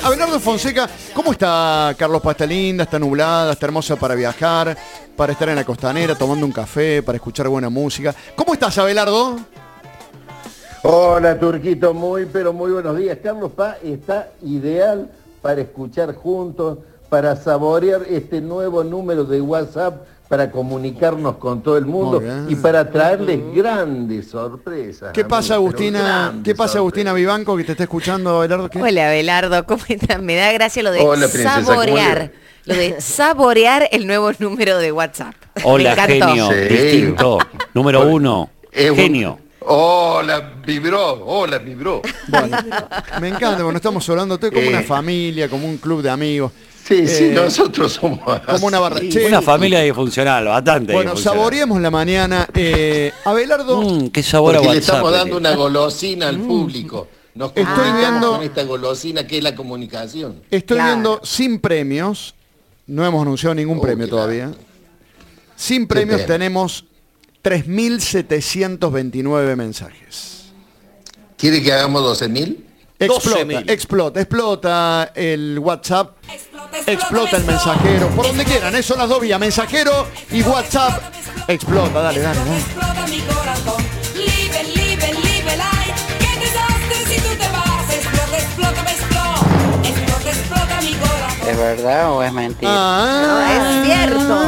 Abelardo Fonseca, ¿cómo está Carlos Paz? ¿Está linda, está nublada, está hermosa para viajar, para estar en la costanera tomando un café, para escuchar buena música? ¿Cómo estás, Abelardo? Hola, Turquito, pero muy buenos días. Carlos Paz está ideal para escuchar juntos, para saborear este nuevo número de WhatsApp, para comunicarnos con todo el mundo y para traerles grandes sorpresas. ¿Qué pasa, Agustina? ¿Qué pasa, Agustina Vivanco, que te está escuchando, Abelardo? ¿Qué? Hola, Abelardo, ¿cómo estás? Me da gracia lo de Hola, princesa, saborear. Lo de saborear el nuevo número de WhatsApp. Hola, Me encantó. genio, Sí. distinto. Número uno, genio. Hola, vibró. Bueno, me encanta, porque estamos hablando estoy como una familia, como un club de amigos. Sí, nosotros somos como una barra. así. Che, Una familia disfuncional, bastante bueno, disfuncional. saboreemos la mañana. Abelardo, Qué sabor a Porque le WhatsApp. estamos dando una golosina al público. Nos Estoy comunicamos viendo- con esta golosina que es la comunicación. estoy Claro. viendo sin premios, no hemos anunciado ningún premio qué todavía. Sin premios pena. tenemos 3.729 mensajes. ¿Quiere que hagamos 12.000? Explota el WhatsApp, explota el mensajero, por donde quieran, son las dos vías, mensajero y WhatsApp, explota, dale. Explota mi corazón. Live, live, live life. Qué desastre si tú te vas. Explota mi corazón. ¿Es verdad o es mentira? No, es cierto.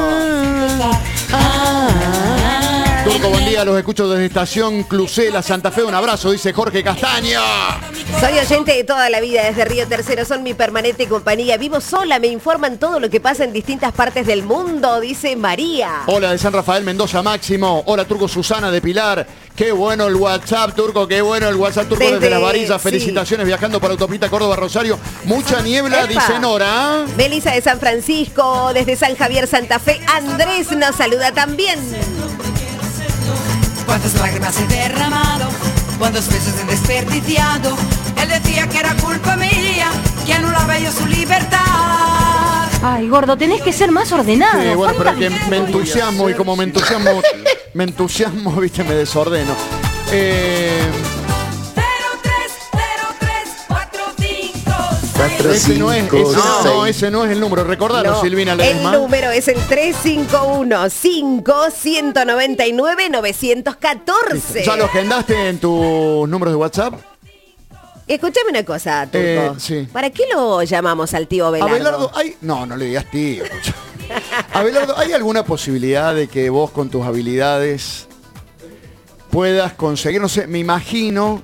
Turco, buen día, los escucho desde Estación Clusela, Santa Fe, un abrazo, dice Jorge Castaño. Soy oyente de toda la vida desde Río Tercero, son mi permanente compañía. Vivo sola, me informan todo lo que pasa en distintas partes del mundo, dice María. Hola de San Rafael, Mendoza, Máximo. Hola, Turco, Susana de Pilar. Qué bueno el WhatsApp, Turco, qué bueno el WhatsApp, Turco, desde Las Varillas. sí. Felicitaciones, viajando para Autopista Córdoba, Rosario. Mucha niebla, Epa. dice Nora. Melissa de San Francisco, desde San Javier, Santa Fe. Andrés nos saluda también. Cuántas lágrimas he derramado, cuántos besos he desperdiciado. Él decía que era culpa mía, que anulaba yo su libertad. Ay, gordo, tenés que ser más ordenado. Sí, bueno, pero que ¿Cuántas- me entusiasmo y como me entusiasmo, viste, me desordeno. 030345. Ese no es el número. Recordalo, No, Silvina el Ledesma. número es el 351-5199-914. ¿Ya lo agendaste en tus números de WhatsApp? Escúchame una cosa, Turco. Sí. ¿Para qué lo llamamos al tío Abelardo? Abelardo, no le digas tío. escucha. Abelardo, ¿hay alguna posibilidad de que vos con tus habilidades puedas conseguir, no sé, me imagino,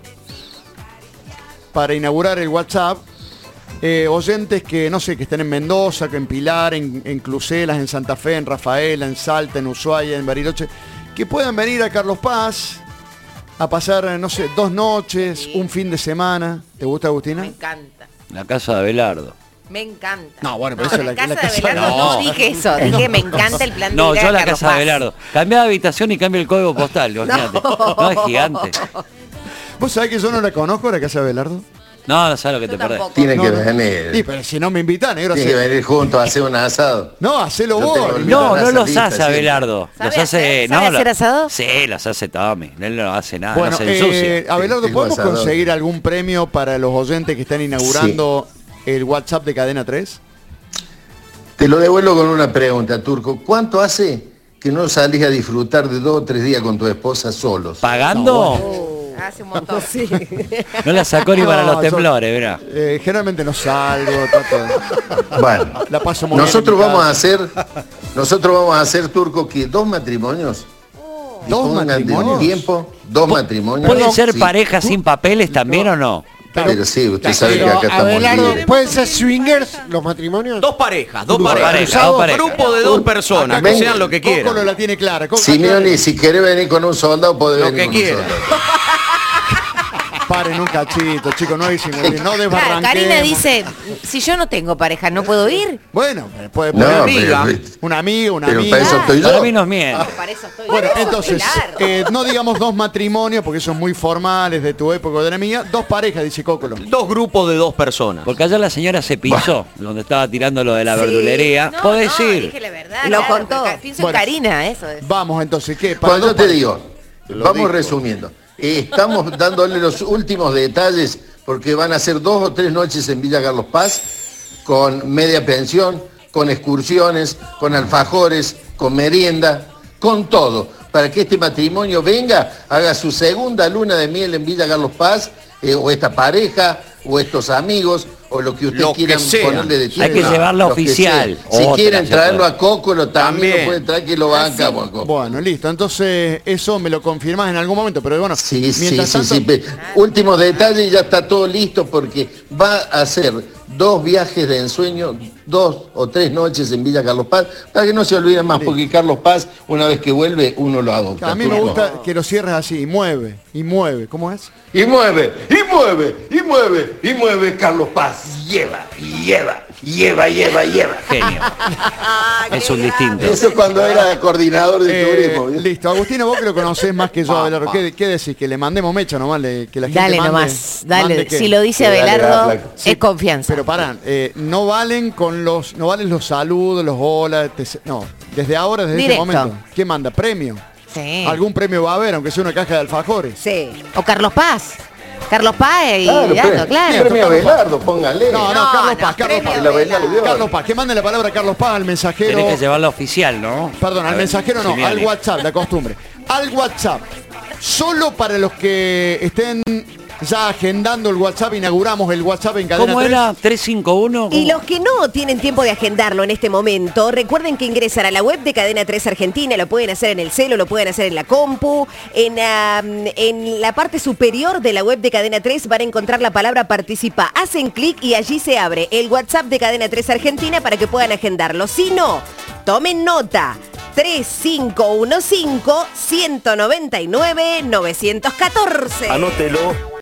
para inaugurar el WhatsApp, oyentes que, no sé, que estén en Mendoza, que en Pilar, en Cluselas, en Santa Fe, en Rafaela, en Salta, en Ushuaia, en Bariloche, que puedan venir a Carlos Paz a pasar, no sé, 2 noches, un fin de semana? ¿Te gusta, Agustina? Me encanta. La casa de Abelardo. Me encanta. No, bueno, pero eso es la la casa casa de Abelardo. de- No, No. dije eso. Dije me encanta el plan de No, ir yo a la Carlos casa de Paz. Abelardo. Cambia de habitación y cambia el código postal, imagínate. No, es gigante. ¿Vos sabés que yo no la conozco, la casa de Abelardo? No, no sabes lo que te perdés. Tampoco. Tiene que Sí, venir. pero si no me invitan, negro. Tiene que venir juntos a hacer un asado. No, hacelo Yo vos. tengo el- No, Las no los salitas, hace sí. Abelardo. ¿Sabe Los hace. hacer? No, ¿Sabe hacer asado? Sí, los hace Tommy. Él no hace nada, Bueno, no se ensucia. Abelardo, Tengo ¿podemos asador. conseguir algún premio para los oyentes que están inaugurando el WhatsApp de Cadena 3? Te lo devuelvo con una pregunta, Turco. ¿Cuánto hace que no salís a disfrutar de 2 o 3 días con tu esposa solos? ¿Pagando? Hace un montón. Sí. No la sacó ni para No, los yo- temblores, verá. Generalmente no salgo, trato de- Bueno, la paso muy bien nosotros en mi vamos a casa. hacer, Turco, que 2 matrimonios. ¿Dos Dispongan de matrimonios? tiempo, 2 matrimonios. ¿Pueden ser Sí. parejas sin papeles también o no? Pero sí, usted sabe que Pero, acá estamos Abelardo, libres. ¿pueden ser swingers los matrimonios? Dos parejas, Dos parejas, dos parejas. Grupo de 2 personas, que Venga, sean lo que Cócolo quieran. la tiene clara. Simeone, si querés venir con un soldado, podés Lo venir que con un quiera. soldado. Paren un cachito, chicos, no dicen, no Claro, desbarranquemos. Karina dice, si yo no tengo pareja, ¿no puedo ir? Bueno, puede No, poner amiga. un amigo, una pero amiga. para eso estoy Para yo. mí no es miel. Para eso estoy. Bueno, Para eso, entonces, claro. no digamos 2 matrimonios, porque son muy formales de tu época o de la mía. 2 parejas, dice Cócolo. 2 grupos de 2 personas. Porque ayer la señora se pisó, donde estaba tirando lo de la verdulería. No, Podés no, ir. dije la verdad. Lo claro, contó. porque Pienso Bueno. en Karina, eso es. Vamos entonces, ¿qué? Para Cuando dos yo te parejas. digo, Lo vamos dijo. resumiendo. Estamos dándole los últimos detalles porque van a ser 2 o 3 noches en Villa Carlos Paz, con media pensión, con excursiones, con alfajores, con merienda, con todo, para que este matrimonio venga, haga su segunda luna de miel en Villa Carlos Paz, o esta pareja, o estos amigos, o lo que ustedes quieran ponerle de Hay que llevarlo oficial. Si quieren traerlo a Cócolo, también lo pueden traer, que lo banca. Bueno, listo. Entonces, eso me lo confirmás en algún momento, pero bueno, Sí. tanto... Último detalle, ya está todo listo porque va a hacer 2 viajes de ensueño, 2 o 3 noches en Villa Carlos Paz, para que no se olviden más, porque Carlos Paz, una vez que vuelve, uno lo adopta. A mí me gusta que lo cierres así, y mueve, ¿cómo es? Y mueve, Carlos Paz. Lleva. Genio. Es un distinto. Eso cuando era coordinador de turismo. Listo, Agustino, vos que lo conocés más que yo, Abelardo, ¿qué decís? Que le mandemos mecha nomás, que la gente Dale mande, nomás, ¿mande dale. qué? Si lo dice Dale, Abelardo, dale. es confianza. Pero pará, no valen los saludos, los hola, no, desde ahora, desde Directo. este momento. ¿Qué manda? ¿Premio? Sí. ¿Algún premio va a haber, aunque sea una caja de alfajores? Sí. O Carlos Paz. Carlos Paz y Claro, Dato, claro. Premio Abelardo, póngale. No, Carlos Paz, Carlos Paz. premio Abelardo. Carlos Paz, que mande la palabra Carlos Paz al mensajero. Tenés que llevarla oficial, ¿no? Perdón, al mensajero no, Simiani. al WhatsApp, la costumbre. Al WhatsApp. Solo para los que estén ya agendando el WhatsApp, inauguramos el WhatsApp en Cadena ¿Cómo 3. era? 351. Y los que no tienen tiempo de agendarlo en este momento, recuerden que ingresar a la web de Cadena 3 Argentina, lo pueden hacer en el celo, lo pueden hacer en la compu, en la parte superior de la web de Cadena 3 van a encontrar la palabra participa. Hacen clic y allí se abre el WhatsApp de Cadena 3 Argentina para que puedan agendarlo. Si no, tomen nota. 3515-199-914. Anótelo.